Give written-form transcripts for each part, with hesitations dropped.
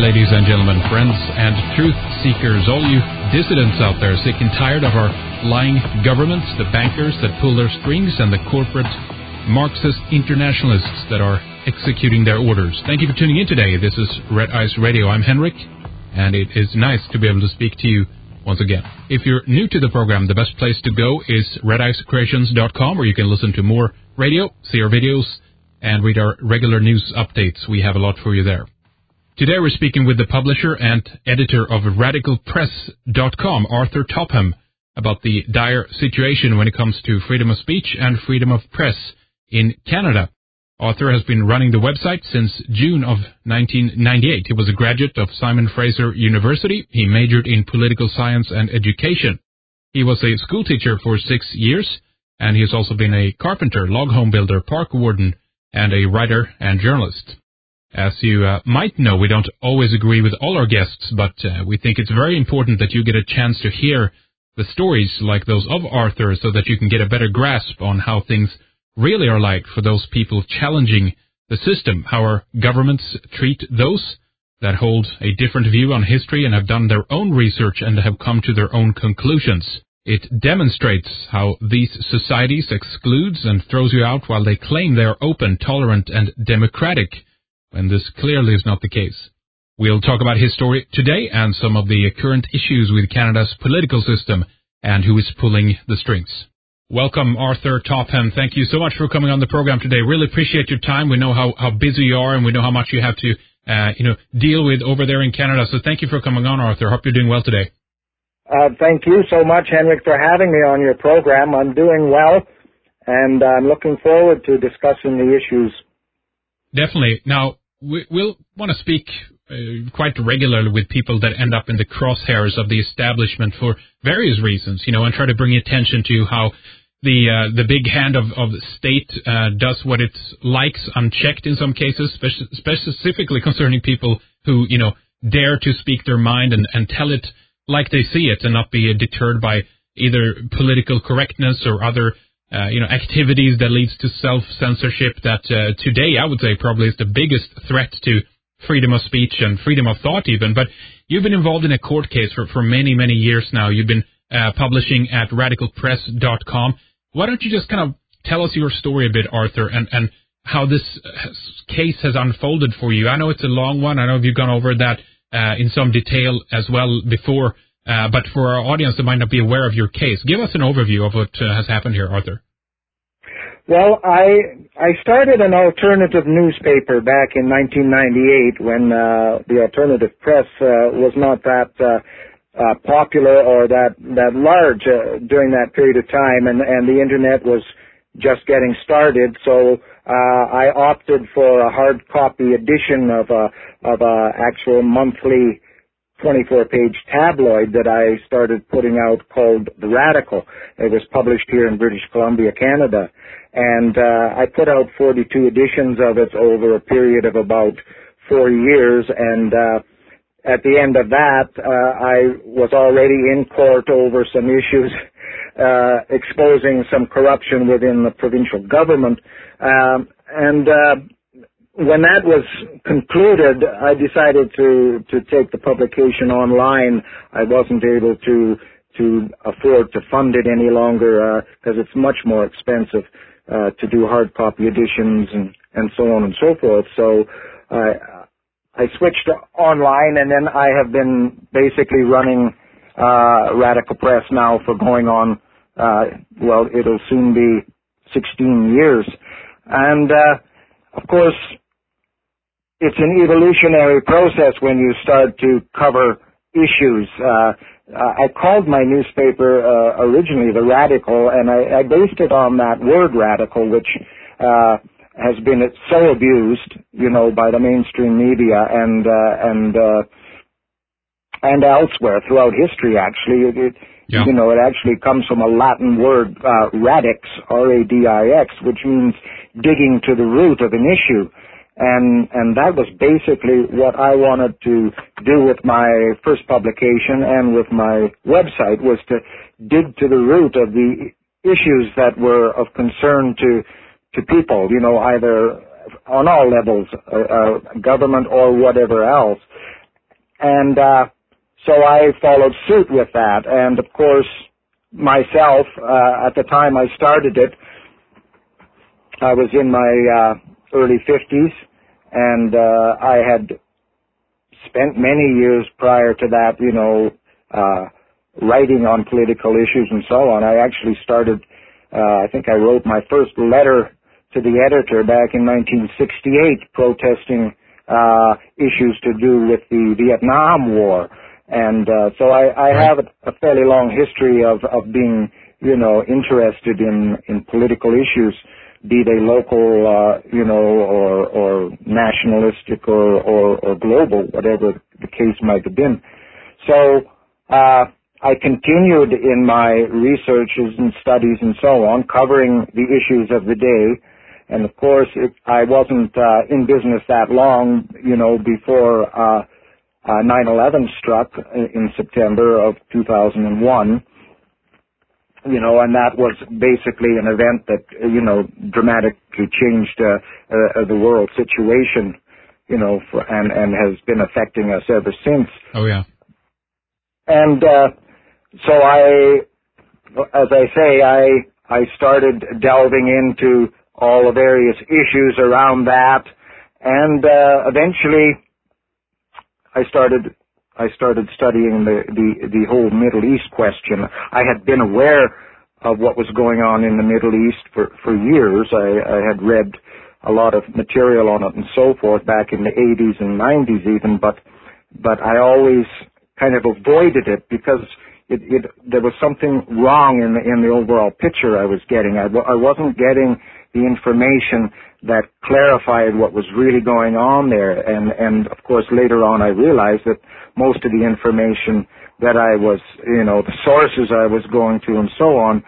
ladies and gentlemen, friends and truth seekers, all you dissidents out there sick and tired of our lying governments, the bankers that pull their strings, and the corporate Marxist internationalists that are executing their orders. Thank you for tuning in today. This is Red Ice Radio. I'm Henrik, and it is nice to be able to speak to you once again. If you're new to the program, the best place to go is redicecreations.com, where you can listen to more radio, see our videos, and read our regular news updates. We have a lot for you there. Today we're speaking with the publisher and editor of RadicalPress.com, Arthur Topham, about the dire situation when it comes to freedom of speech and freedom of press in Canada. Arthur has been running the website since June of 1998. He was a graduate of Simon Fraser University. He majored in political science and education. He was a school teacher for 6 years, and he has also been a carpenter, log home builder, park warden, and a writer and journalist. As you might know, we don't always agree with all our guests, but we think it's very important that you get a chance to hear the stories like those of Arthur so that you can get a better grasp on how things really are like for those people challenging the system, how our governments treat those that hold a different view on history and have done their own research and have come to their own conclusions. It demonstrates how these societies excludes and throws you out while they claim they are open, tolerant, and democratic, when this clearly is not the case. We'll talk about his story today and some of the current issues with Canada's political system and who is pulling the strings. Welcome, Arthur Topham. Thank you so much for coming on the program today. Really appreciate your time. We know how busy you are, and we know how much you have to deal with over there in Canada. So thank you for coming on, Arthur. Hope you're doing well today. Thank you so much, Henrik, for having me on your program. I'm doing well, and I'm looking forward to discussing the issues. Definitely. Now, we'll want to speak quite regularly with people that end up in the crosshairs of the establishment for various reasons, and try to bring attention to how the big hand of the state does what it likes unchecked in some cases, specifically concerning people who, dare to speak their mind and tell it like they see it and not be deterred by either political correctness or other activities that leads to self-censorship that today I would say probably is the biggest threat to freedom of speech and freedom of thought even. But you've been involved in a court case for many, many years now. You've been publishing at RadicalPress.com. Why don't you just kind of tell us your story a bit, Arthur, and how this case has unfolded for you? I know it's a long one. I know you've gone over that in some detail as well before. But for our audience that might not be aware of your case, give us an overview of what has happened here, Arthur. Well, I started an alternative newspaper back in 1998 when the alternative press was not that popular or that large during that period of time, and the internet was just getting started. So I opted for a hard copy edition of a actual monthly 24-page tabloid that I started putting out called The Radical. It was published here in British Columbia, Canada. And I put out 42 editions of it over a period of about 4 years. And at the end of that, I was already in court over some issues exposing some corruption within the provincial government. When that was concluded, I decided to take the publication online. I wasn't able to afford to fund it any longer because it's much more expensive to do hard copy editions and so on and so forth. So I switched to online, and then I have been basically running Radical Press now for going on, it'll soon be 16 years. And of course, it's an evolutionary process when you start to cover issues. I called my newspaper originally The Radical, and I based it on that word radical, which has been so abused, by the mainstream media and elsewhere throughout history. Actually, it actually comes from a Latin word, radix, R-A-D-I-X, which means digging to the root of an issue. And that was basically what I wanted to do with my first publication and with my website, was to dig to the root of the issues that were of concern to people, either on all levels, government or whatever else. And so I followed suit with that. And of course, myself, at the time I started it, I was in my early 50s, and I had spent many years prior to that, writing on political issues and so on. I actually started, I think I wrote my first letter to the editor back in 1968 protesting issues to do with the Vietnam War. And so I have a fairly long history of being, interested in political issues, be they local, or nationalistic or global, whatever the case might have been. So I continued in my researches and studies and so on, covering the issues of the day. And of course, I wasn't in business that long, before 9/11 struck in September of 2001. And that was basically an event that, dramatically changed the world situation, and has been affecting us ever since. Oh, yeah. And so as I say, I started delving into all the various issues around that, and eventually I started studying the whole Middle East question. I had been aware of what was going on in the Middle East for years. I had read a lot of material on it and so forth back in the 80s and 90s even, but I always kind of avoided it because there was something wrong in the overall picture I was getting. I wasn't getting the information that clarified what was really going on there. And of course, later on I realized that most of the information that I was, the sources I was going to and so on,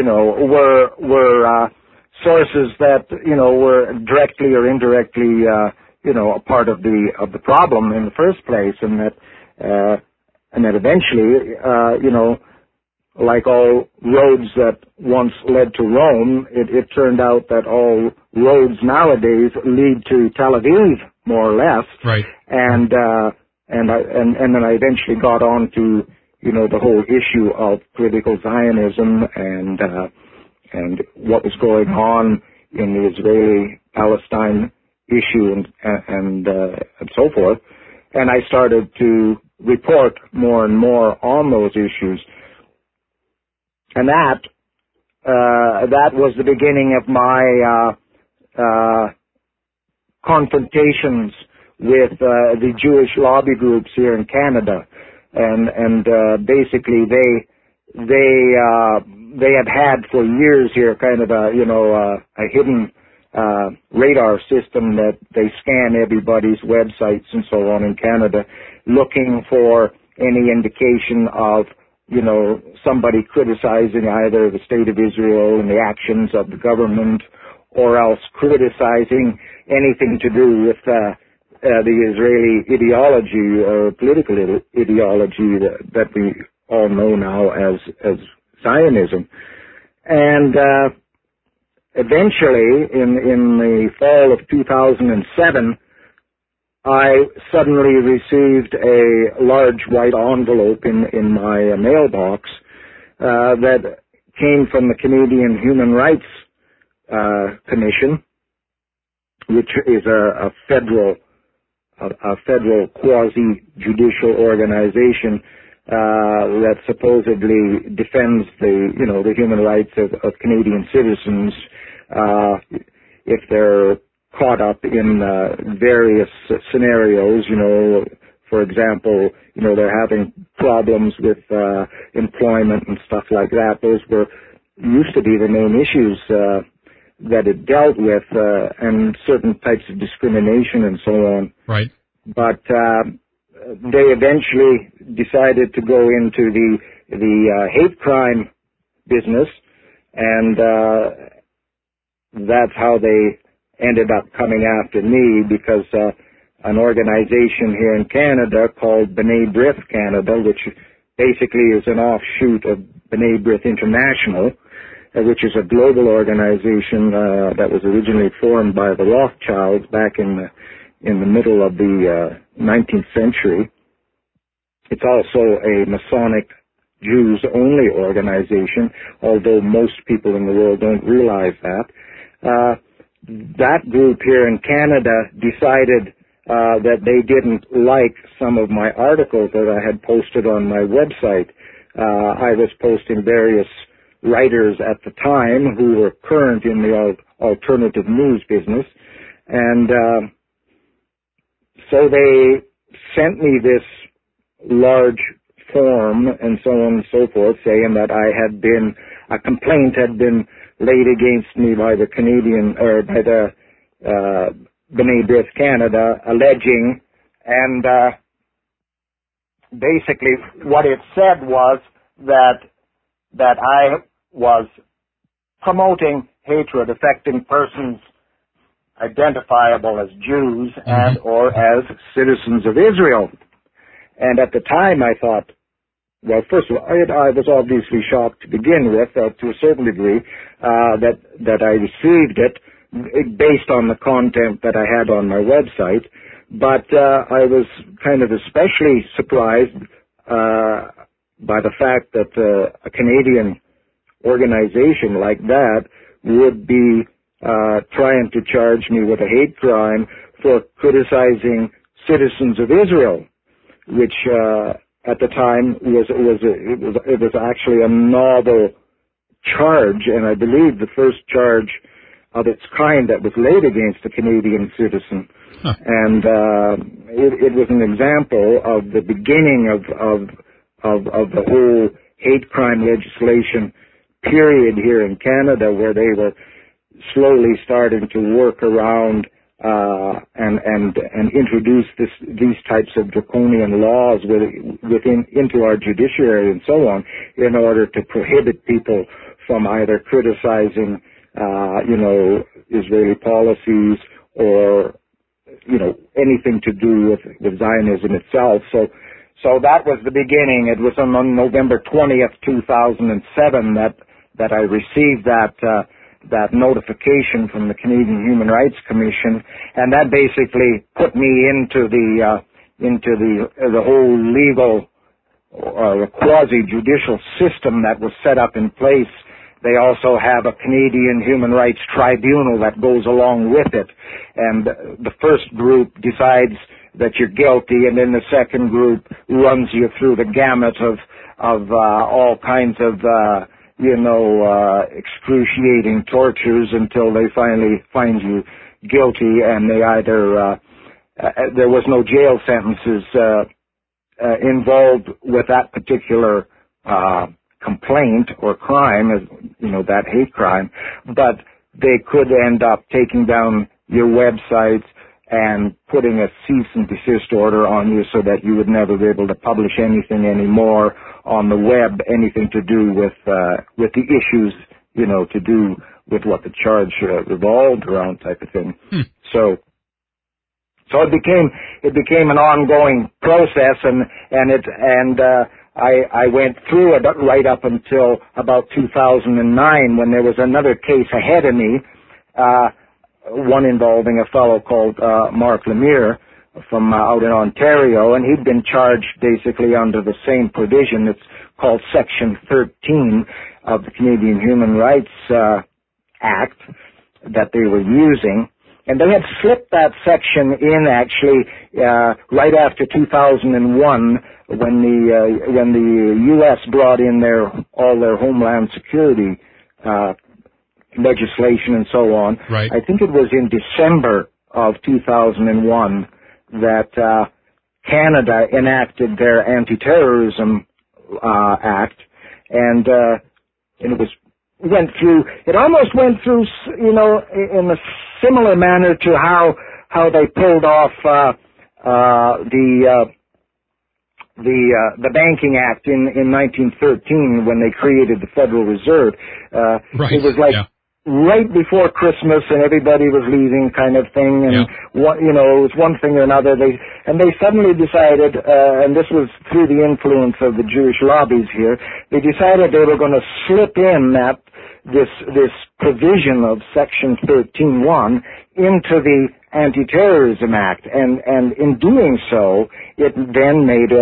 were sources that, were directly or indirectly, a part of the problem in the first place, and that eventually, like all roads that once led to Rome, it turned out that all roads nowadays lead to Tel Aviv, more or less. Right. And then I eventually got on to, the whole issue of political Zionism and what was going on in the Israeli-Palestine issue and so forth. And I started to report more and more on those issues. And that was the beginning of my confrontations with the Jewish lobby groups here in Canada, and basically they had for years here kind of a hidden radar system that they scan everybody's websites and so on in Canada, looking for any indication of somebody criticizing either the state of Israel and the actions of the government, or else criticizing anything to do with the Israeli ideology or political ideology that we all know now as Zionism. And eventually, in the fall of 2007, I suddenly received a large white envelope in my mailbox that came from the Canadian Human Rights Commission, which is a federal quasi-judicial organization that supposedly defends the human rights of Canadian citizens if they're caught up in various scenarios. For example, they're having problems with employment and stuff like that. Those used to be the main issues that it dealt with, and certain types of discrimination and so on. Right. But they eventually decided to go into the hate crime business, and that's how they ended up coming after me, because an organization here in Canada called B'nai B'rith Canada, which basically is an offshoot of B'nai B'rith International, which is a global organization that was originally formed by the Rothschilds back in the middle of the 19th century. It's also a Masonic Jews-only organization, although most people in the world don't realize that. That group here in Canada decided that they didn't like some of my articles that I had posted on my website. I was posting various writers at the time who were current in the alternative news business, and so they sent me this large form and so on and so forth, saying that a complaint had been laid against me by the Canadian, or by the B'nai B'rith Canada, alleging, and basically what it said was that I was promoting hatred affecting persons identifiable as Jews and or as citizens of Israel. And at the time I thought, well, first of all, I was obviously shocked to begin with, to a certain degree, that I received it based on the content that I had on my website. But I was kind of especially surprised by the fact that a Canadian organization like that would be trying to charge me with a hate crime for criticizing citizens of Israel, which at the time it was actually a novel charge, and I believe the first charge of its kind that was laid against a Canadian citizen. Huh. And it was an example of the beginning of the whole hate crime legislation period here in Canada, where they were slowly starting to work around and introduce these types of draconian laws into our judiciary and so on, in order to prohibit people from either criticizing Israeli policies or anything to do with Zionism itself. So that was the beginning. It was on November 20th, 2007 that I received that notification from the Canadian Human Rights Commission, and that basically put me into the whole legal or quasi-judicial system that was set up in place. They also have a Canadian Human Rights Tribunal that goes along with it, and the first group decides that you're guilty, and then the second group runs you through the gamut of all kinds of excruciating tortures until they finally find you guilty, and they either there was no jail sentences involved with that particular complaint or crime, that hate crime, but they could end up taking down your websites and putting a cease and desist order on you so that you would never be able to publish anything anymore on the web, anything to do with the issues, to do with what the charge revolved around, type of thing. So it became an ongoing process, and I went through it right up until about 2009, when there was another case ahead of me, one involving a fellow called Mark Lemire from out in Ontario, and he'd been charged basically under the same provision. It's called Section 13 of the Canadian Human Rights Act that they were using. And they had slipped that section in actually right after 2001, when the U.S. brought in all their Homeland Security legislation and so on. Right. I think it was in December of 2001 that Canada enacted their Anti-Terrorism Act, and it almost went through, in a similar manner to how they pulled off the Banking Act in 1913 when they created the Federal Reserve. Right. It was like right before Christmas, and everybody was leaving, kind of thing, and it was one thing or another. They suddenly decided, and this was through the influence of the Jewish lobbies here, they decided they were going to slip in this provision of Section 13.1 into the Anti-Terrorism Act, and in doing so, it then made it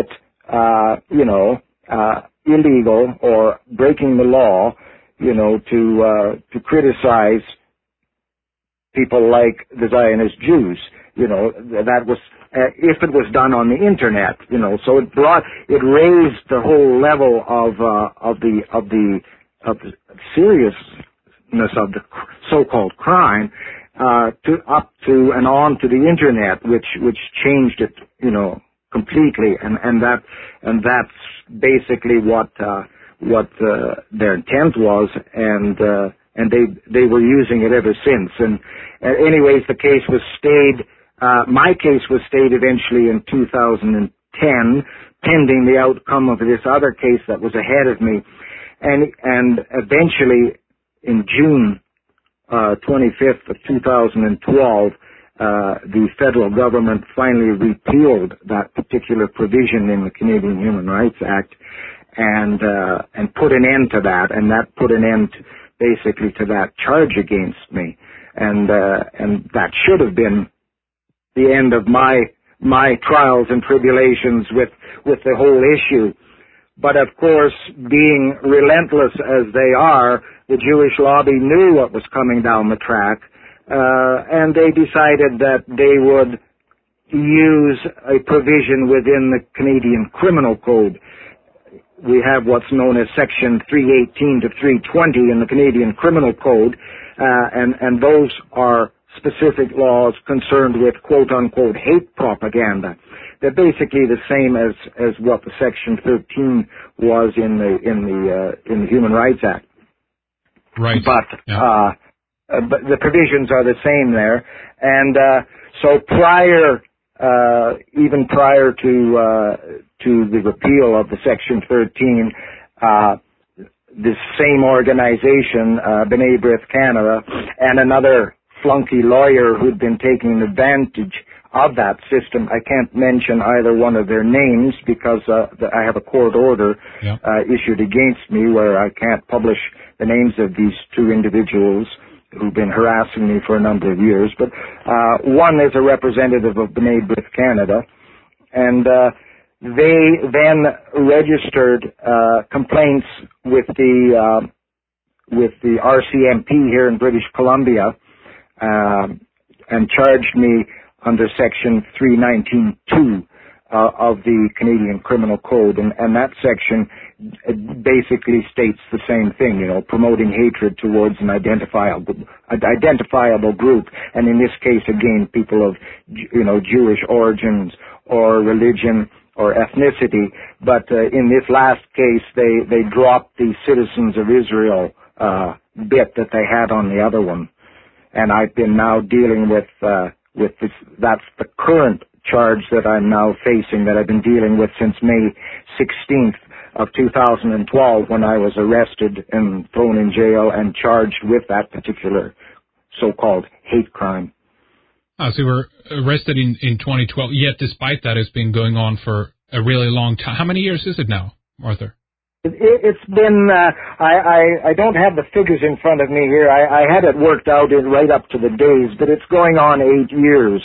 illegal or breaking the law, to criticize people like the Zionist Jews. That was, if it was done on the internet, so it raised the whole level of the seriousness of the so-called crime, up to and on to the internet, which changed it, completely, and that's basically what their intent was, and they were using it ever since. And anyways, the case was stayed. My case was stayed eventually in 2010, pending the outcome of this other case that was ahead of me, and eventually in June 25th of 2012. The federal government finally repealed that particular provision in the Canadian Human Rights Act and put an end to that, and that put an end basically to that charge against me, and that should have been the end of my trials and tribulations with the whole issue. But of course, being relentless as they are, the Jewish lobby knew what was coming down the track, and they decided that they would use a provision within the Canadian Criminal Code. We have what's known as Section 318 to 320 in the Canadian Criminal Code, and those are specific laws concerned with quote-unquote hate propaganda. They're basically the same as what the Section 13 was in the Human Rights Act. Right. But the provisions are the same there, and so even prior to the repeal of the Section 13, this same organization, B'nai B'rith Canada, and another flunky lawyer who'd been taking advantage of that system. I can't mention either one of their names because I have a court order issued against me where I can't publish the names of these two individuals who've been harassing me for a number of years. But one is a representative of B'nai B'rith Canada, and they then registered complaints with the RCMP here in British Columbia, and charged me under Section 319(2) of the Canadian Criminal Code, and that section basically states the same thing, promoting hatred towards an identifiable group, and in this case, again, people of, Jewish origins or religion or ethnicity. But in this last case, they dropped the citizens of Israel bit that they had on the other one, and I've been now dealing with this. That's the current charge that I'm now facing, that I've been dealing with since May 16th of 2012, when I was arrested and thrown in jail and charged with that particular so-called hate crime. So you were arrested in 2012, yet despite that, it's been going on for a really long time. How many years is it now, Arthur? It's been, I don't have the figures in front of me here. I had it worked out right up to the days, but it's going on 8 years.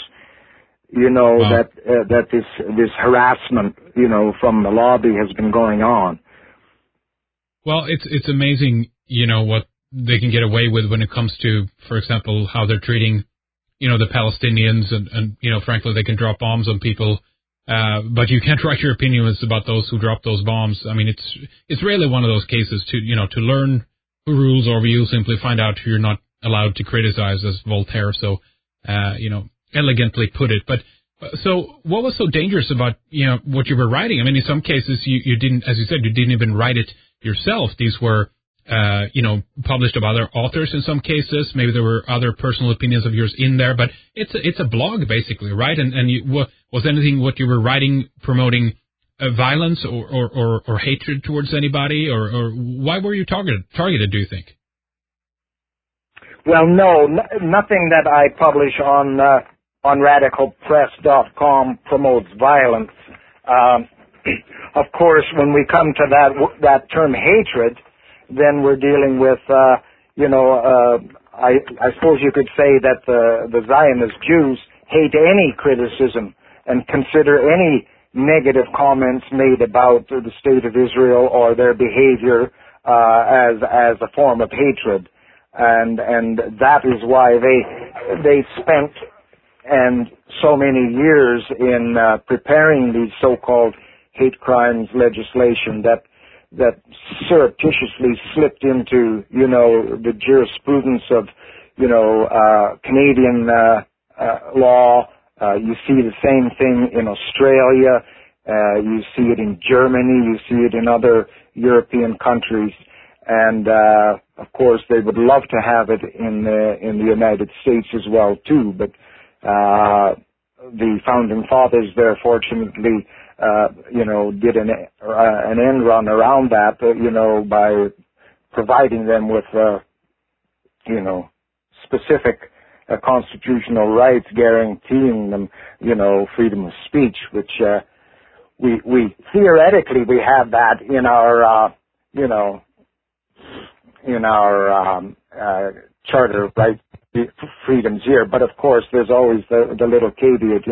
Wow. that this harassment, from the lobby has been going on. Well, it's amazing, what they can get away with when it comes to, for example, how they're treating, the Palestinians, and frankly, they can drop bombs on people, but you can't write your opinions about those who drop those bombs. I mean, it's really one of those cases to learn who rules over you, simply find out who you're not allowed to criticize, as Voltaire so, elegantly put it. But so what was so dangerous about what you were writing? I mean, in some cases you didn't, as you said, you didn't even write it yourself. These were published by other authors in some cases. Maybe there were other personal opinions of yours in there, but it's a blog basically, right? And was anything what you were writing promoting violence or hatred towards anybody, or why were you targeted? Do you think? Well, no, nothing that I publish on radicalpress.com promotes violence. Of course, when we come to that term hatred, then we're dealing with, I suppose you could say that the Zionist Jews hate any criticism and consider any negative comments made about the state of Israel or their behavior as a form of hatred, and that is why they spent and so many years in preparing these so-called hate crimes legislation that surreptitiously slipped into, the jurisprudence of, Canadian law. You see the same thing in Australia. You see it in Germany. You see it in other European countries. And, of course, they would love to have it in the United States as well, too. But the founding fathers there, fortunately, did an end run around that, by providing them with, specific constitutional rights guaranteeing them, freedom of speech, which we theoretically we have that in our, charter of rights, freedoms here. But of course, there's always the little caveat,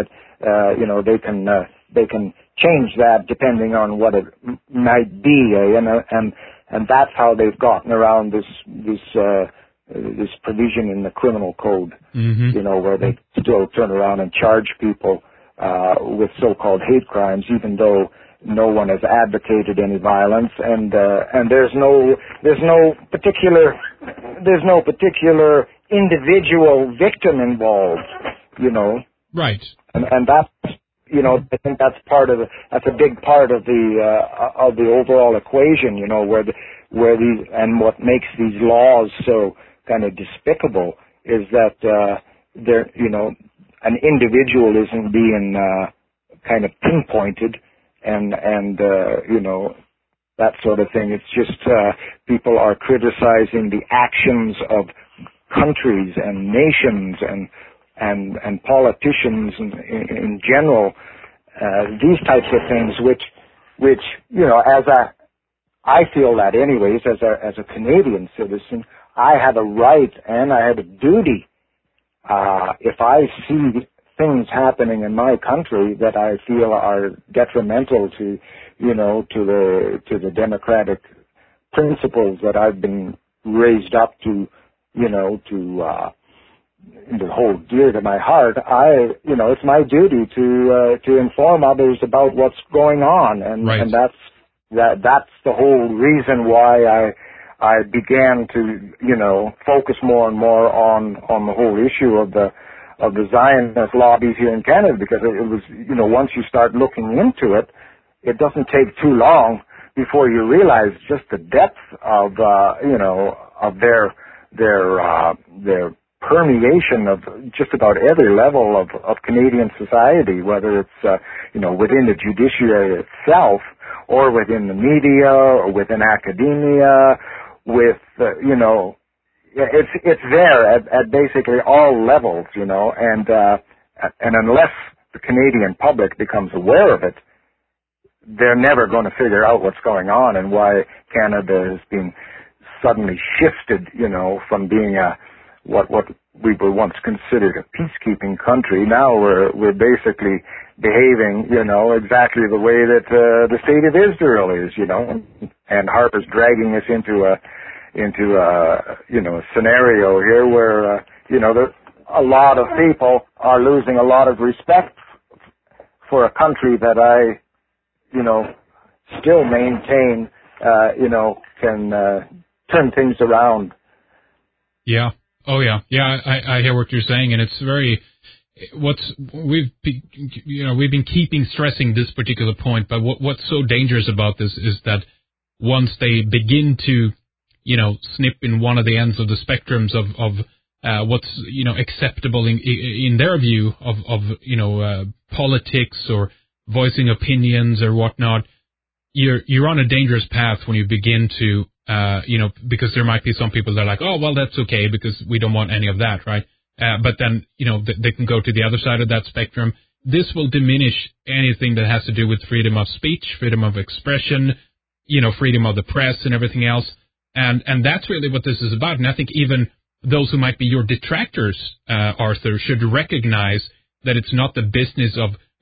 that they can change that depending on what it might be, and that's how they've gotten around this provision in the criminal code, where they still turn around and charge people with so-called hate crimes, even though no one has advocated any violence, and there's no particular individual victim involved, Right. And that's, I think that's a big part of the overall equation, where these, and what makes these laws so kind of despicable is that an individual isn't being kind of pinpointed and that sort of thing. It's just people are criticizing the actions of countries and nations and politicians in general, these types of things, which I feel that anyways, as a Canadian citizen, I have a right and I have a duty, if I see things happening in my country that I feel are detrimental to the democratic principles that I've been raised up to, to hold dear to my heart, it's my duty to inform others about what's going on, and right. And that's the whole reason why I began to focus more and more on the whole issue of the Zionist lobbies here in Canada, because it was once you start looking into it, it doesn't take too long before you realize just the depth of of their permeation of just about every level of Canadian society, whether it's within the judiciary itself, or within the media, or within academia, with it's there at basically all levels, and unless the Canadian public becomes aware of it, they're never going to figure out what's going on and why Canada has been suddenly shifted, from being what we were once considered a peacekeeping country. Now we're basically behaving, exactly the way that the state of Israel is, and Harper's dragging us into a scenario here where a lot of people are losing a lot of respect for a country that I still maintain can turn things around. Yeah. Oh yeah. Yeah, I hear what you're saying, and it's very we've been keeping stressing this particular point, but what's so dangerous about this is that once they begin to snip in one of the ends of the spectrums of what's acceptable in their view of politics or voicing opinions or whatnot, you're on a dangerous path when you begin to because there might be some people that are like, oh well, that's okay because we don't want any of that, right? But then they can go to the other side of that spectrum. This will diminish anything that has to do with freedom of speech, freedom of expression, freedom of the press and everything else. And that's really what this is about. And I think even those who might be your detractors, Arthur, should recognize that it's not the business of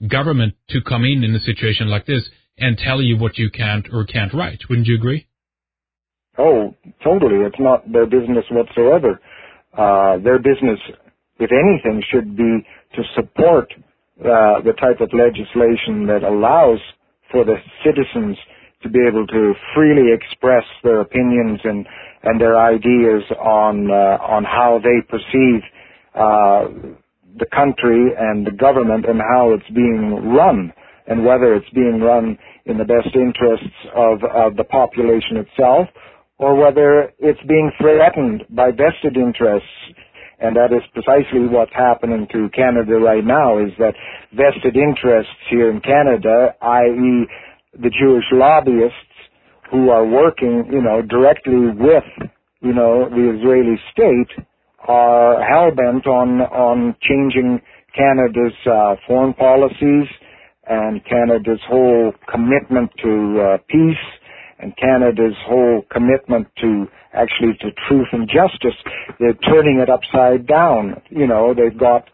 government to come in a situation like this and tell you what you can't or can't write. Wouldn't you agree? Oh, totally. It's not their business whatsoever. Their business, if anything, should be to support the type of legislation that allows for the citizens to be able to freely express their opinions and their ideas on how they perceive the country and the government and how it's being run, and whether it's being run in the best interests of the population itself, or whether it's being threatened by vested interests. And that is precisely what's happening to Canada right now, is that vested interests here in Canada, i.e. the Jewish lobbyists who are working, directly with, the Israeli state, are hell-bent on changing Canada's foreign policies and Canada's whole commitment to peace and Canada's whole commitment to truth and justice. They're turning it upside down. They've got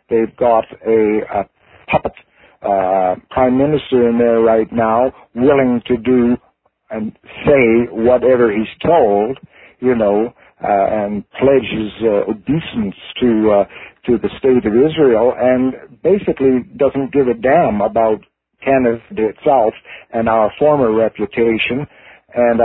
a puppet prime minister in there right now, willing to do and say whatever he's told, and pledges obeisance to the state of Israel, and basically doesn't give a damn about Canada itself and our former reputation and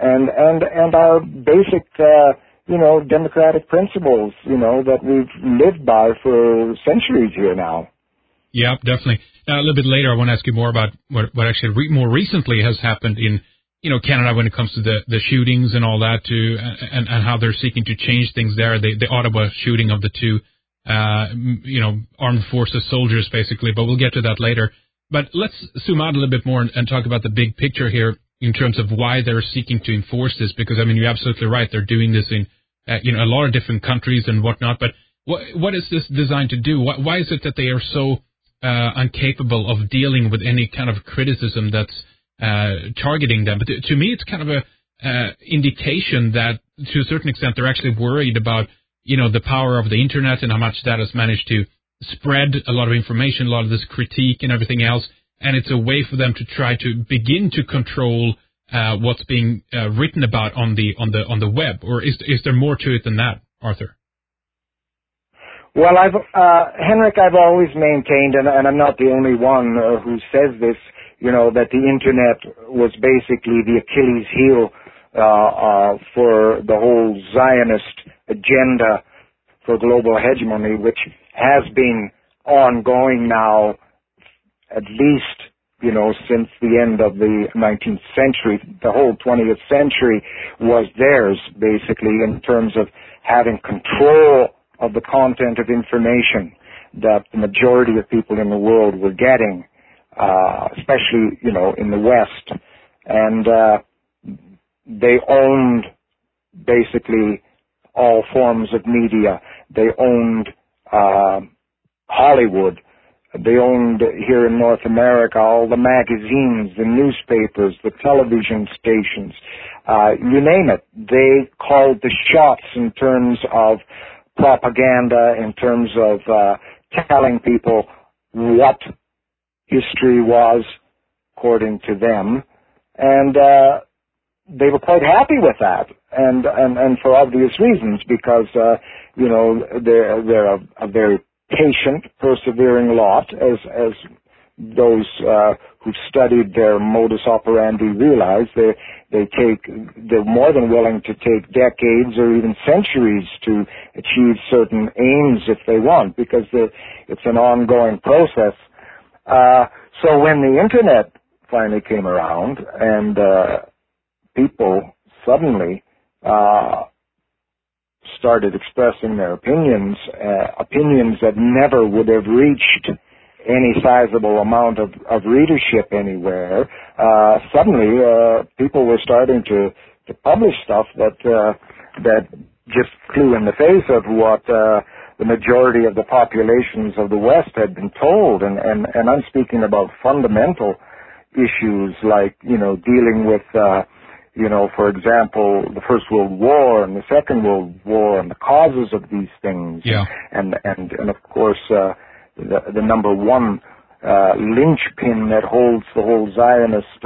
our basic democratic principles that we've lived by for centuries here now. Yeah, definitely. Now, a little bit later, I want to ask you more about what actually more recently has happened in Canada when it comes to the shootings and all that too, and how they're seeking to change things there. The Ottawa shooting of the two armed forces soldiers, basically, but we'll get to that later. But let's zoom out a little bit more and talk about the big picture here in terms of why they're seeking to enforce this, because, you're absolutely right. They're doing this in, a lot of different countries and whatnot. But what is this designed to do? Why is it that they are so incapable of dealing with any kind of criticism that's targeting them? But to me, it's kind of a indication that, to a certain extent, they're actually worried about, the power of the internet and how much that has managed to spread a lot of information, a lot of this critique and everything else. And it's a way for them to try to begin to control what's being written about on the web. Or is there more to it than that, Arthur? Well, Henrik, I've always maintained, and I'm not the only one who says this, that the internet was basically the Achilles heel for the whole Zionist agenda for global hegemony, which has been ongoing now at least, since the end of the 19th century. The whole 20th century was theirs, basically, in terms of having control of the content of information that the majority of people in the world were getting, especially, in the West. And they owned basically all forms of media. They owned Hollywood. They owned, here in North America, all the magazines, the newspapers, the television stations, you name it. They called the shots in terms of propaganda, in terms of telling people what history was, according to them. And they were quite happy with that, and for obvious reasons, because, they're a very patient, persevering lot, as those who've studied their modus operandi realize. They're more than willing to take decades or even centuries to achieve certain aims if they want, because it's an ongoing process. So when the internet finally came around and people suddenly started expressing their opinions that never would have reached any sizable amount of readership anywhere, suddenly people were starting to publish stuff that just flew in the face of what the majority of the populations of the West had been told. And I'm speaking about fundamental issues like, dealing with for example, the First World War and the Second World War and the causes of these things. Yeah. And of course, the number one linchpin that holds the whole Zionist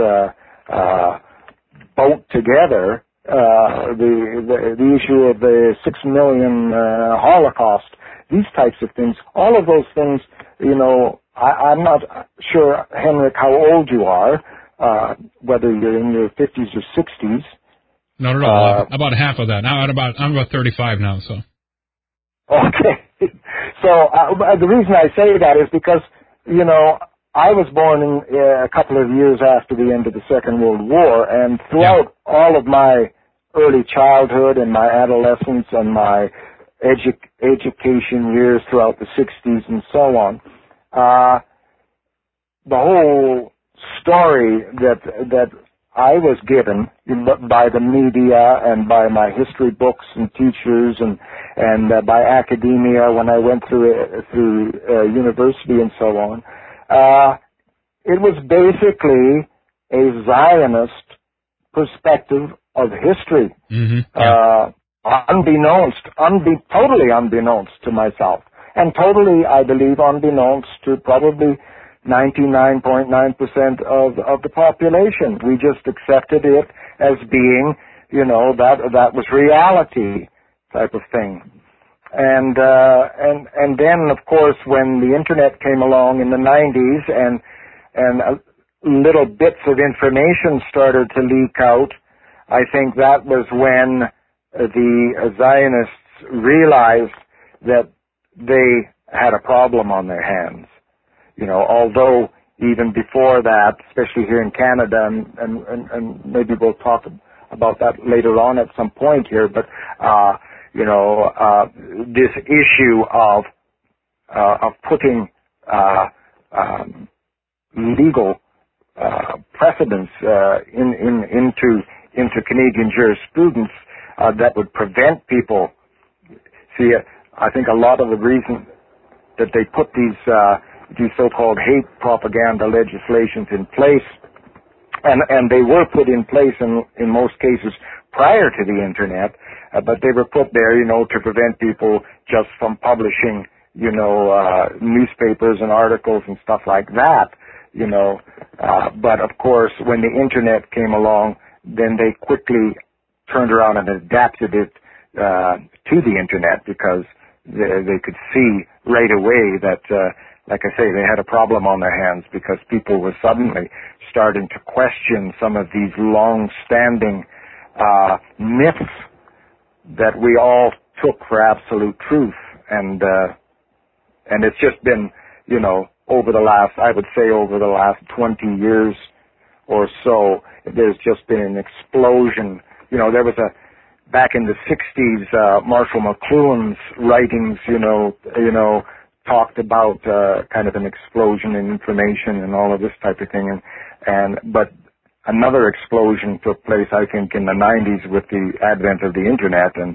boat together, the issue of the 6 million Holocaust, these types of things, all of those things, I'm not sure, Henrik, how old you are, whether you're in your 50s or 60s. Not at all. About half of that. I'm about 35 now, so. Okay. So the reason I say that is because, I was born in a couple of years after the end of the Second World War, and throughout all of my early childhood and my adolescence and my education years throughout the 60s and so on, the whole story that I was given by the media and by my history books and teachers and by academia when I went through university and so on, it was basically a Zionist perspective of history, totally unbeknownst to myself, and totally, I believe, unbeknownst to probably 99.9% of the population. We just accepted it as being, that was reality type of thing. And then, of course, when the internet came along in the 90s and little bits of information started to leak out, I think that was when the Zionists realized that they had a problem on their hands. Although even before that, especially here in Canada, and maybe we'll talk about that later on at some point here, but this issue of putting legal precedents into Canadian jurisprudence that would prevent people. See, I think a lot of the reason that they put these so-called hate propaganda legislations in place, and they were put in place in most cases prior to the internet, but they were put there, to prevent people just from publishing, newspapers and articles and stuff like that, but of course, when the internet came along, then they quickly turned around and adapted it to the internet because they could see right away that, like I say, they had a problem on their hands because people were suddenly starting to question some of these long-standing myths that we all took for absolute truth. And it's just been, over the last 20 years or so, there's just been an explosion. There was back in the 60s, Marshall McLuhan's writings, talked about kind of an explosion in information and all of this type of thing, but another explosion took place, I think, in the 90s with the advent of the internet, and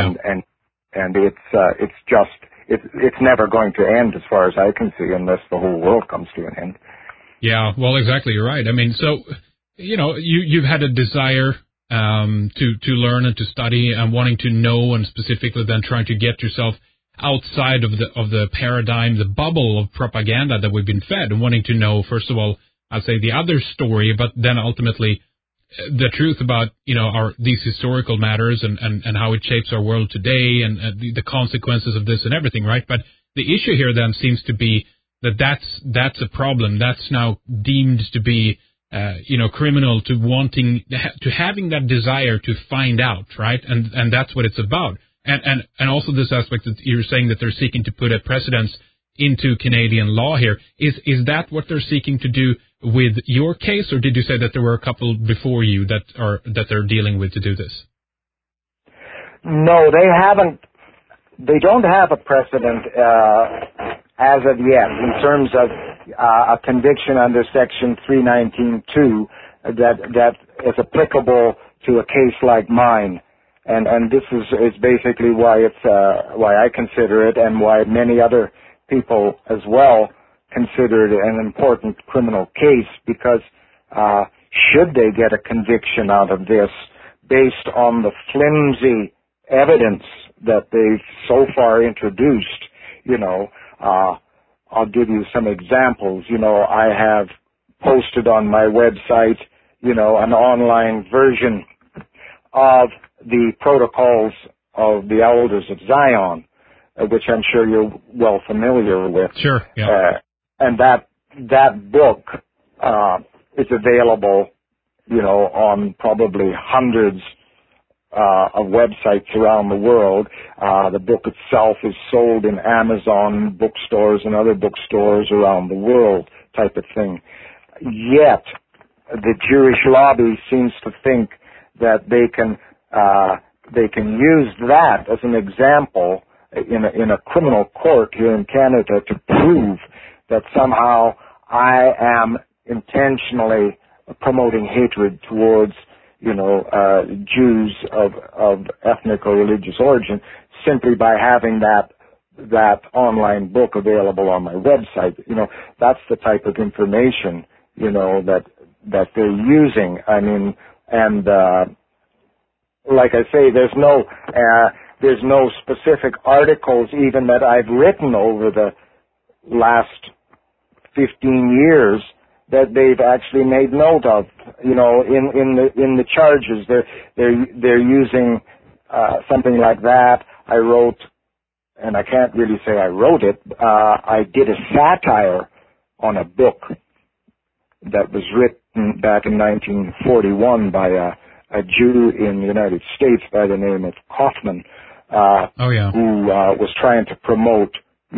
it's never going to end as far as I can see unless the whole world comes to an end. Yeah, well, exactly, you're right. I mean, so you've had a desire to learn and to study and wanting to know, and specifically then trying to get yourself outside of the paradigm, the bubble of propaganda that we've been fed, and wanting to know, first of all, I'd say the other story, but then ultimately the truth about, these historical matters and how it shapes our world today and the consequences of this and everything, right? But the issue here then seems to be that's a problem. That's now deemed to be, criminal to having that desire to find out, right? And that's what it's about. And also this aspect that you're saying that they're seeking to put a precedence into Canadian law here. Is that what they're seeking to do with your case, or did you say that there were a couple before you that they're dealing with to do this? No, they haven't. They don't have a precedent as of yet in terms of a conviction under Section 319(2) that is applicable to a case like mine. And this is basically why I consider it, and why many other people as well consider it an important criminal case, because should they get a conviction out of this based on the flimsy evidence that they've so far introduced, I'll give you some examples. I have posted on my website, an online version of the protocols of the Elders of Zion, which I'm sure you're well familiar with. Sure. Yeah. And that book is available, on probably hundreds of websites around the world. The book itself is sold in Amazon bookstores and other bookstores around the world, type of thing. Yet, the Jewish lobby seems to think that they can use that as an example in a criminal court here in Canada to prove that somehow I am intentionally promoting hatred towards Jews of ethnic or religious origin simply by having that online book available on my website. That's the type of information that they're using. I mean, and like I say, there's no specific articles even that I've written over the last 15 years that they've actually made note of. In the charges, they're using something like that. I wrote, and I can't really say I wrote it. I did a satire on a book that was written back in 1941 by a Jew in the United States by the name of Kaufman, who was trying to promote,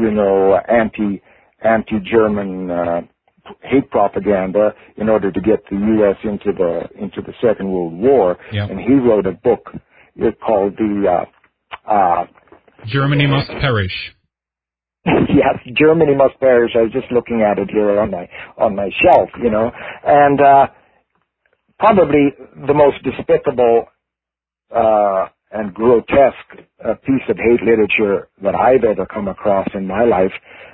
anti-German hate propaganda in order to get the U.S. into the Second World War. Yep. And he wrote a book called the Germany Must Perish. Yes, Germany Must Perish. I was just looking at it here on my shelf, and probably the most despicable and grotesque piece of hate literature that I've ever come across in my life.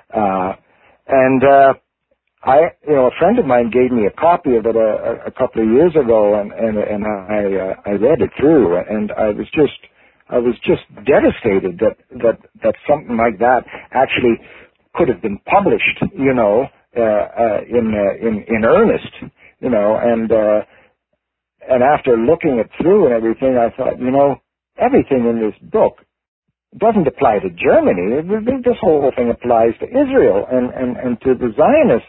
A friend of mine gave me a copy of it a couple of years ago, and I read it through, and I was just devastated that something like that actually could have been published, in earnest, and after looking it through and everything, I thought, everything in this book doesn't apply to Germany. This whole thing applies to Israel and to the Zionists.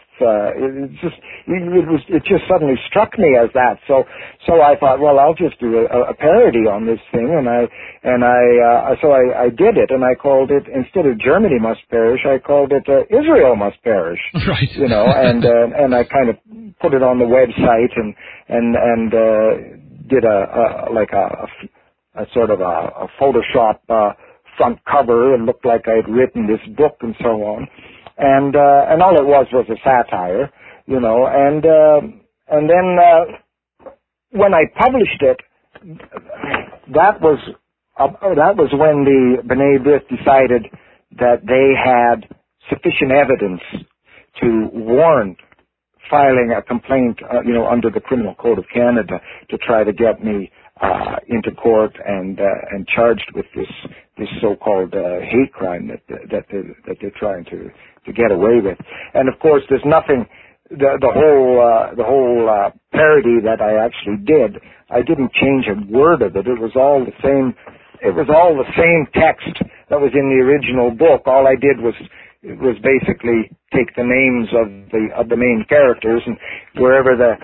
It just suddenly struck me as that. So I thought, well, I'll just do a parody on this thing, and I did it, and I called it, instead of Germany Must Perish, I called it Israel Must Perish. Right. And I kind of put it on the website and did a sort of a Photoshop front cover, and looked like I'd written this book and so on, and all it was a satire, and then when I published it, that was when the B'nai B'rith decided that they had sufficient evidence to warrant filing a complaint, under the Criminal Code of Canada to try to get me into court and charged with this so-called hate crime that they're trying to get away with. And of course, there's nothing. The whole parody that I actually did, I didn't change a word of it. It was all the same. It was all the same text that was in the original book. All I did was basically take the names of the main characters, and wherever the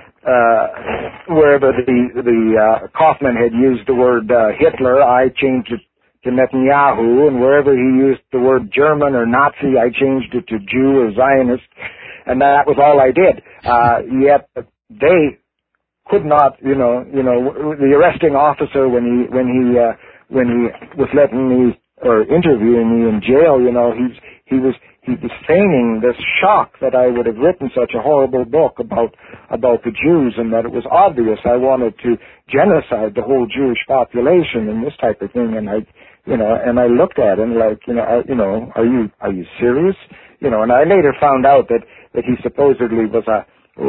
Kaufman had used the word Hitler, I changed it to Netanyahu, and wherever he used the word German or Nazi, I changed it to Jew or Zionist, and that was all I did. Yet they could not, the arresting officer when he was letting me or interviewing me in jail, he was feigning this shock that I would have written such a horrible book about the Jews, and that it was obvious I wanted to genocide the whole Jewish population and this type of thing. And I looked at him like, are you serious? And I later found out that he supposedly was a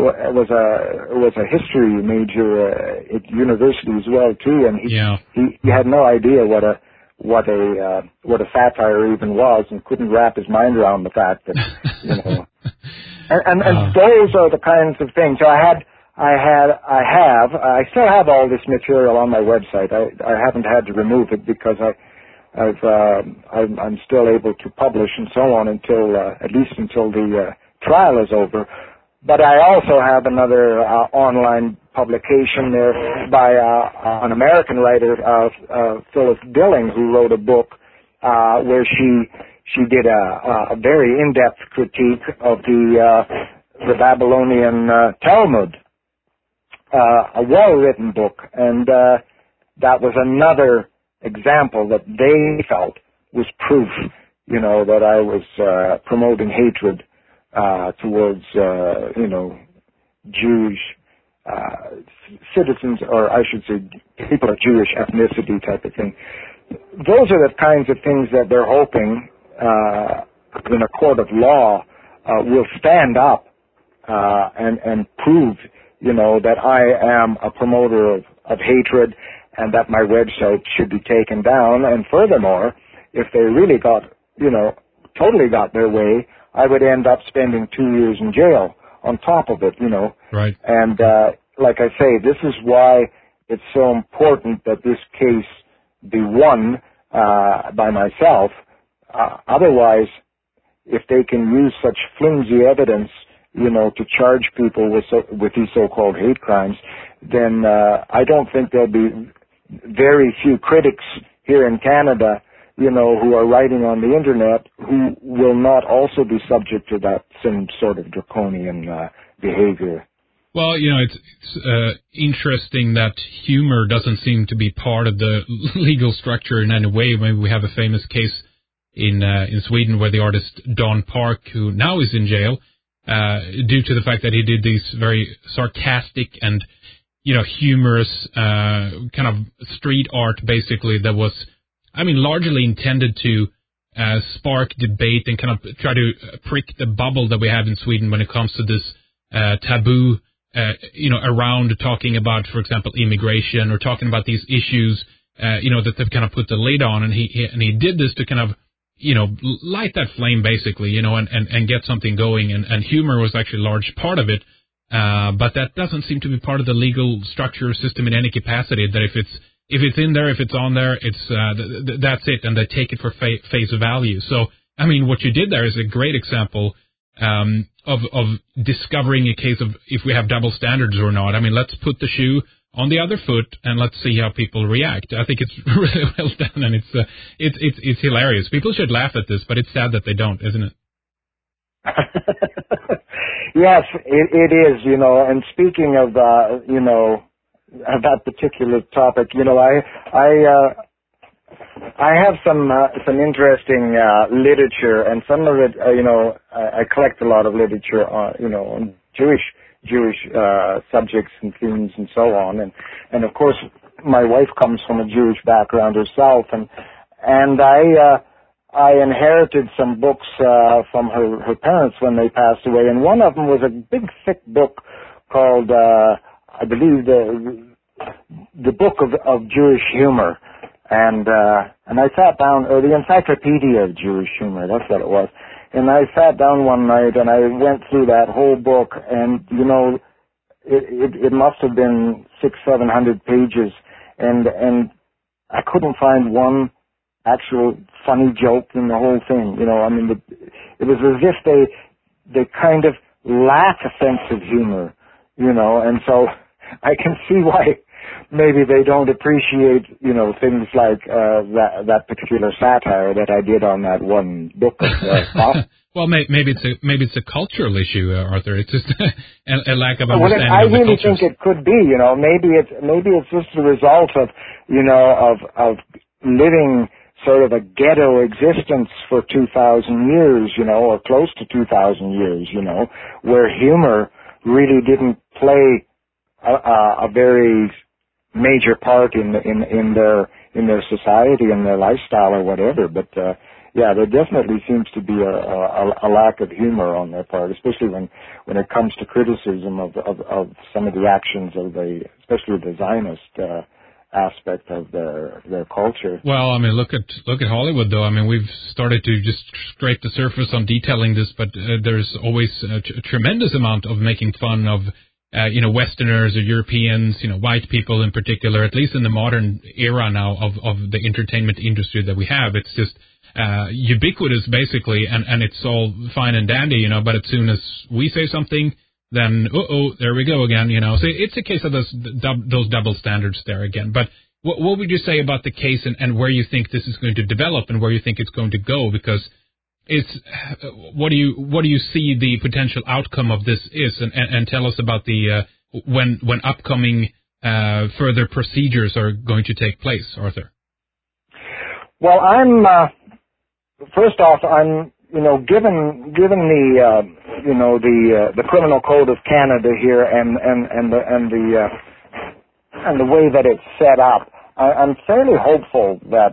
history major at university as well too, and he had no idea what what a satire even was, and couldn't wrap his mind around the fact that, you know. And those are the kinds of things. So I still have all this material on my website. I haven't had to remove it because I'm still able to publish and so on until at least until the trial is over. But I also have another online publication there by an American writer, Phyllis Dilling, who wrote a book where she did a very in-depth critique of the Babylonian Talmud, a well-written book, and that was another example that they felt was proof, you know, that I was promoting hatred towards, you know, Jewish citizens, or I should say people of Jewish ethnicity type of thing. Those are the kinds of things that they're hoping in a court of law will stand up and prove, you know, that I am a promoter of hatred and that my website should be taken down. And furthermore, if they really got, you know, totally got their way, I would end up spending 2 years in jail on top of it, you know. Right. And like I say, this is why it's so important that this case be won by myself. Otherwise, if they can use such flimsy evidence, you know, to charge people with these so-called hate crimes, then I don't think there'll be very few critics here in Canada, you know, who are writing on the internet who will not also be subject to that same sort of draconian behavior. Well, you know, it's interesting that humor doesn't seem to be part of the legal structure in any way. Maybe we have a famous case in Sweden where the artist Don Park, who now is in jail, due to the fact that he did these very sarcastic and, you know, humorous kind of street art, basically, that was, I mean, largely intended to spark debate and kind of try to prick the bubble that we have in Sweden when it comes to this taboo, you know, around talking about, for example, immigration or talking about these issues, you know, that they've kind of put the lid on. And he did this to kind of, you know, light that flame, basically, you know, and get something going. And humor was actually a large part of it. But that doesn't seem to be part of the legal structure or system in any capacity, that if it's in there, if it's on there, it's that's it, and they take it for face value. So, I mean, what you did there is a great example of discovering a case of if we have double standards or not. I mean, let's put the shoe on the other foot and let's see how people react. I think it's really well done, and it's hilarious. People should laugh at this, but it's sad that they don't, isn't it? Yes, it is, you know, and speaking of, you know, that particular topic, you know, I have some interesting literature, and some of it, you know, I collect a lot of literature on, you know, on Jewish subjects and themes and so on, and of course my wife comes from a Jewish background herself, and I inherited some books from her parents when they passed away, and one of them was a big thick book called I believe the Book of Jewish Humor, and I sat down, or the Encyclopedia of Jewish Humor, that's what it was. And I sat down one night and I went through that whole book, and you know, it must have been 600-700 pages, and I couldn't find one actual funny joke in the whole thing. You know, I mean, it was as if they kind of lack a sense of humor, you know, and so I can see why maybe they don't appreciate, you know, things like that particular satire that I did on that one book of Well, maybe it's a cultural issue, Arthur. It's just a lack of understanding. I really think it could be, you know, maybe it's just a result of, you know, of living sort of a ghetto existence for 2,000 years, you know, or close to 2,000 years, you know, where humor really didn't play a very major part in their society and their lifestyle or whatever. But yeah, there definitely seems to be a lack of humor on their part, especially when it comes to criticism of some of the actions of especially the Zionist aspect of their culture. Well, I mean, look at Hollywood, though. I mean, we've started to just scrape the surface on detailing this, but there's always a tremendous amount of making fun of, Westerners or Europeans, white people in particular, at least in the modern era now of the entertainment industry that we have. It's just ubiquitous, basically, and it's all fine and dandy, but as soon as we say something, then, there we go again, So it's a case of those double standards there again. But what would you say about the case and where you think this is going to develop and where you think it's going to go? Because what do you see the potential outcome of this is? And tell us about the when upcoming further procedures are going to take place, Arthur. Well, first off, given the Criminal Code of Canada here and the way that it's set up, I'm fairly hopeful that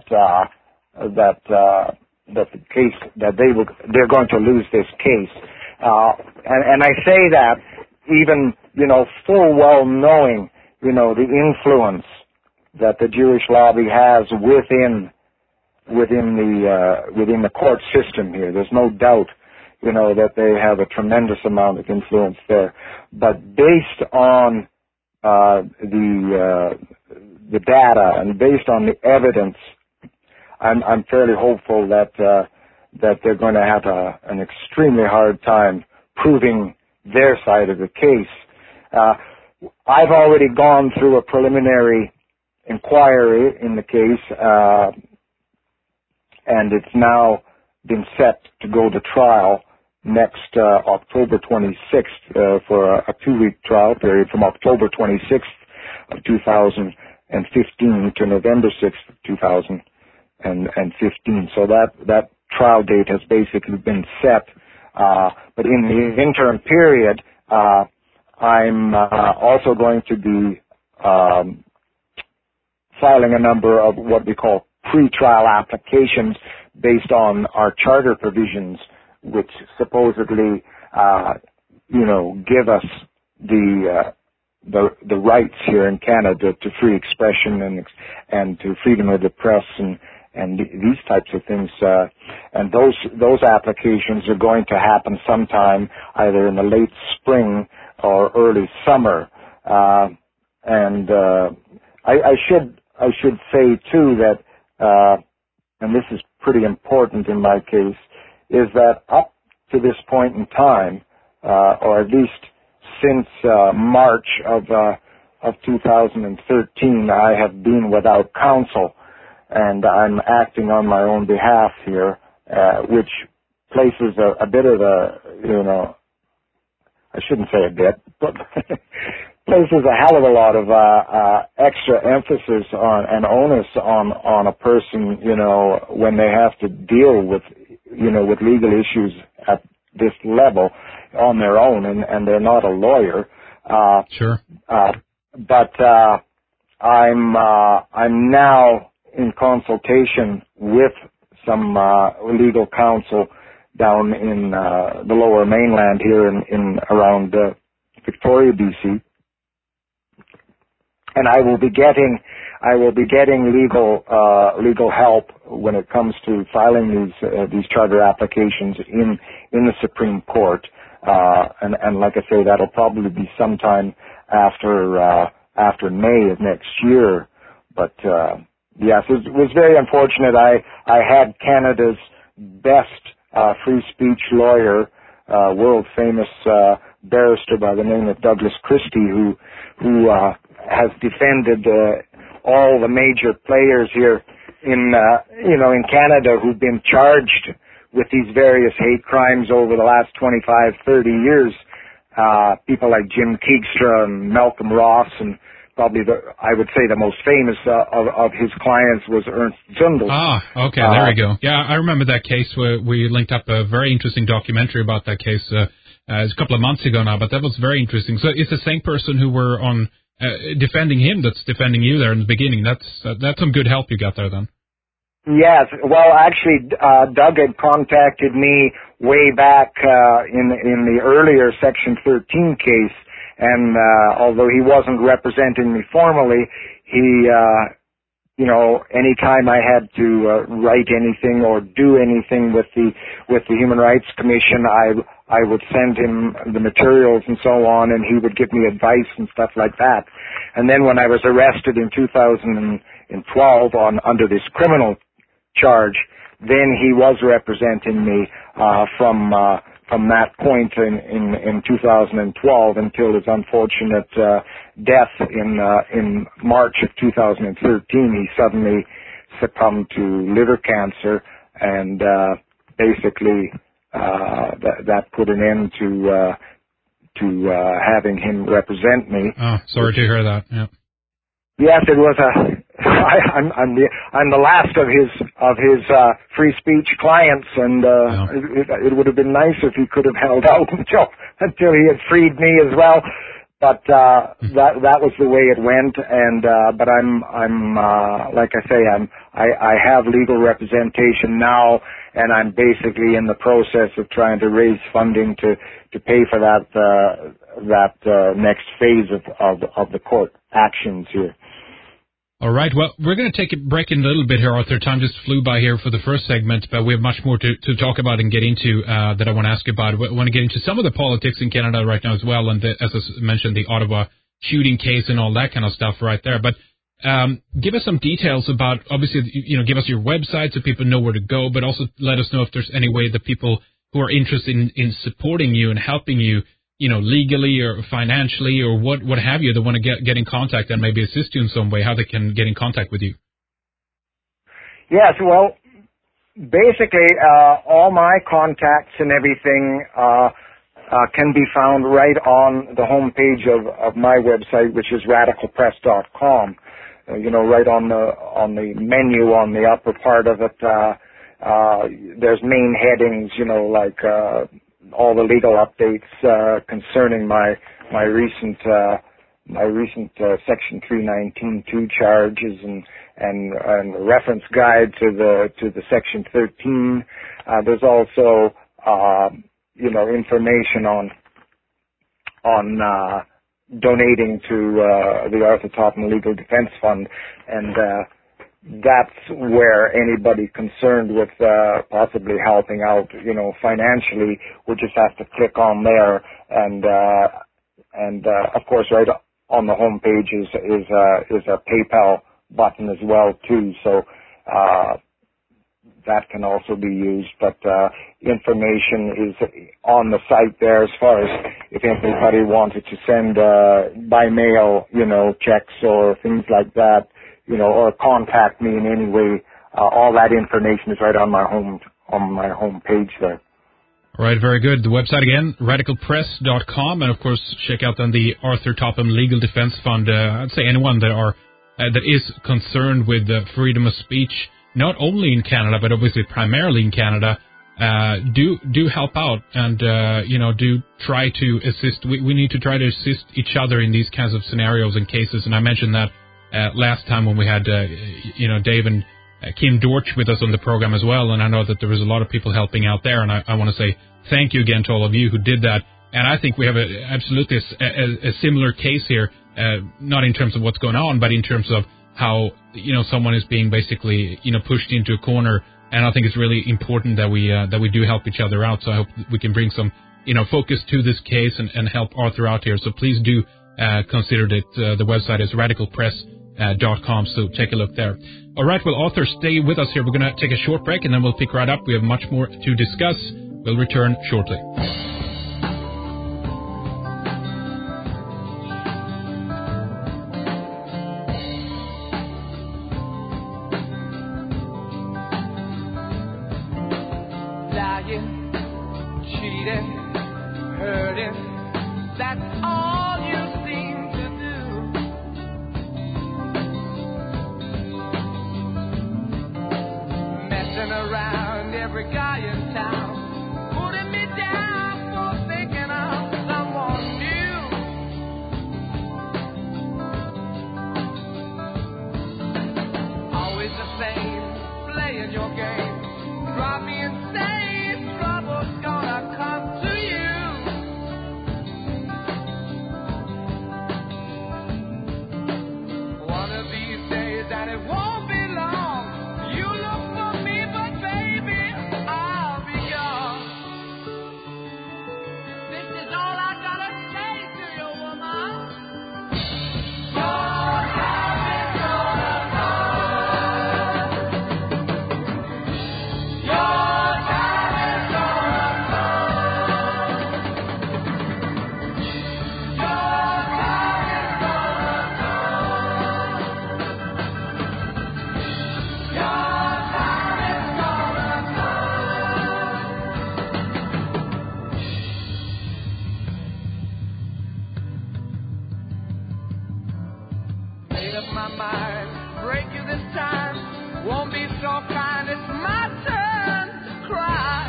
the case they're going to lose this case, and I say that even full well knowing the influence that the Jewish lobby has within the court system here. There's no doubt, that they have a tremendous amount of influence there. But based on the data and based on the evidence, I'm fairly hopeful that they're going to have an extremely hard time proving their side of the case. I've already gone through a preliminary inquiry in the case, and it's now been set to go to trial next October 26th for a 2-week trial period from October 26th of 2015 to November 6th of 2015. So that trial date has basically been set. But in the interim period, I'm also going to be filing a number of what we call pre-trial applications based on our charter provisions, which supposedly, give us the rights here in Canada to free expression and to freedom of the press and these types of things. And those applications are going to happen sometime either in the late spring or early summer. And I should say too that, and this is pretty important in my case, is that up to this point in time, or at least since March of 2013, I have been without counsel, and I'm acting on my own behalf here, which places a bit of I shouldn't say a bit, but places a hell of a lot of extra emphasis on and onus on a person, when they have to deal with legal issues at this level on their own, and they're not a lawyer. Sure. But I'm now in consultation with some legal counsel down in the Lower Mainland here in around Victoria, BC, and I will be getting legal help when it comes to filing these charter applications in the Supreme Court, and like I say, that'll probably be sometime after May of next year. But yes, it was very unfortunate. I had Canada's best free speech lawyer, world famous barrister by the name of Douglas Christie, who has defended all the major players here in Canada who've been charged with these various hate crimes over the last 25, 30 years. People like Jim Keegstra and Malcolm Ross, and probably I would say the most famous of his clients was Ernst Zundel. Ah, okay, there we go. Yeah, I remember that case where we linked up a very interesting documentary about that case. It's a couple of months ago now, but that was very interesting. So it's the same person who were on defending him that's defending you there in the beginning. That's some good help you got there then. Yes. Well, actually, Doug had contacted me way back in the earlier Section 13 case, and although he wasn't representing me formally, he anytime I had to write anything or do anything with the Human Rights Commission, I would send him the materials and so on, and he would give me advice and stuff like that. And then when I was arrested in 2012 under this criminal charge, then he was representing me from that point in 2012 until his unfortunate death in March of 2013. He suddenly succumbed to liver cancer, and basically that put an end to having him represent me. Oh, sorry to hear that. Yeah. Yes, it was I'm the last of his free speech clients, and it would have been nice if he could have held out until he had freed me as well. But that was the way it went, and but I'm like I say, I have legal representation now, and I'm basically in the process of trying to raise funding to pay for that next phase of the court actions here. All right. Well, we're going to take a break in a little bit here, Arthur. Time just flew by here for the first segment, but we have much more to talk about and get into that I want to ask you about. I want to get into some of the politics in Canada right now as well, and as I mentioned, the Ottawa shooting case and all that kind of stuff right there. But give us some details about, obviously, give us your website so people know where to go, but also let us know if there's any way that people who are interested in supporting you and helping you, legally or financially or what have you, that want to get in contact and maybe assist you in some way, how they can get in contact with you. Yes, well, basically, all my contacts and everything can be found right on the homepage of my website, which is radicalpress.com. Right on the menu on the upper part of it, there's main headings, like all the legal updates concerning my recent Section 319(2) charges and reference guide to the Section 13. There's also information on donating to the Arthur Topham Legal Defense Fund, and that's where anybody concerned with possibly helping out, financially, would just have to click on there, and of course, right on the home page is a PayPal button as well too. So that can also be used, but information is on the site there as far as if anybody wanted to send by mail, checks or things like that. Or contact me in any way. All that information is right on my home page there. All right, very good. The website again, radicalpress.com, and of course check out then the Arthur Topham Legal Defense Fund. I'd say anyone that is concerned with freedom of speech, not only in Canada but obviously primarily in Canada, do help out and do try to assist. We need to try to assist each other in these kinds of scenarios and cases, and I mentioned that last time when we had, Dave and Kim Dortch with us on the program as well, and I know that there was a lot of people helping out there, and I want to say thank you again to all of you who did that. And I think we have absolutely a similar case here, not in terms of what's going on, but in terms of how, someone is being basically, pushed into a corner, and I think it's really important that we do help each other out. So I hope we can bring some, focus to this case and help Arthur out here. So please do consider it. The website is radicalpress.com, so take a look there. All right, well, Arthur, stay with us here. We're going to take a short break, and then we'll pick right up. We have much more to discuss. We'll return shortly. Lying, cheating, hurting, that's all you seem to do. Messing around every guy in town, putting me down for thinking of someone new. Always the same, playing your game, drive me insane, trouble's gonna come to you. Wanna be your kind, it's my turn to cry.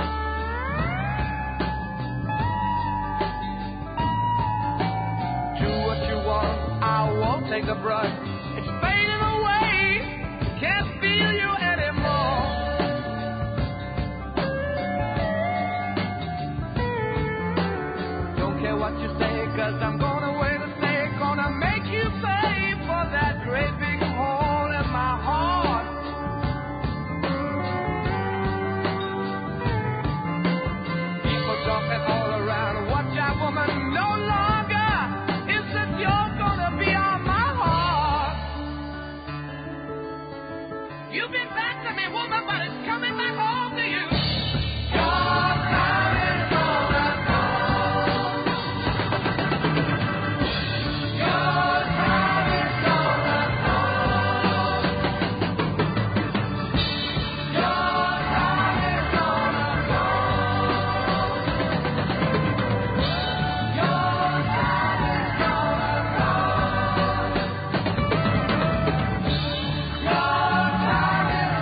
Do what you want, I won't take a brush. It's fading away, can't feel you anymore. Don't care what you say, 'cause I'm gonna wait a day, gonna make you pay for that great big hole in my heart. People talking all around, watch out woman, no longer is it you're gonna be on my heart. You've been bad to me woman, but it's coming back home to you. Your time is gonna come. Your time is gonna come. Your time is gonna come. Your time is gonna come. Your time is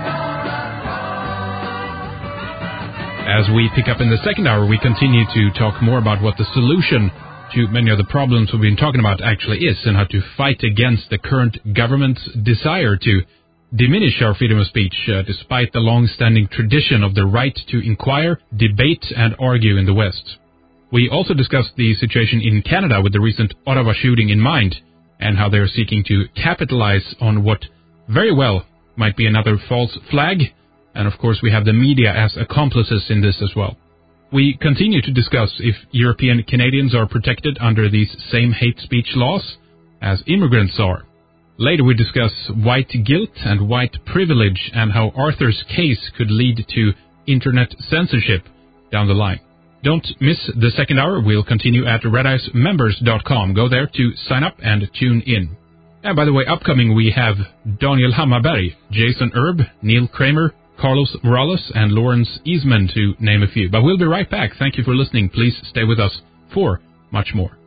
gonna come. As we pick up in the second hour, we continue to talk more about what the solution to many of the problems we've been talking about actually is, and how to fight against the current government's desire to diminish our freedom of speech, despite the long-standing tradition of the right to inquire, debate, and argue in the West. We also discussed the situation in Canada with the recent Ottawa shooting in mind, and how they're seeking to capitalize on what very well might be another false flag. And of course, we have the media as accomplices in this as well. We continue to discuss if European Canadians are protected under these same hate speech laws as immigrants are. Later we discuss white guilt and white privilege, and how Arthur's case could lead to internet censorship down the line. Don't miss the second hour. We'll continue at redicemembers.com. Go there to sign up and tune in. And by the way, upcoming we have Daniel Hammarberg, Jason Erb, Neil Kramer, Carlos Morales, and Lawrence Eastman, to name a few. But we'll be right back. Thank you for listening. Please stay with us for much more.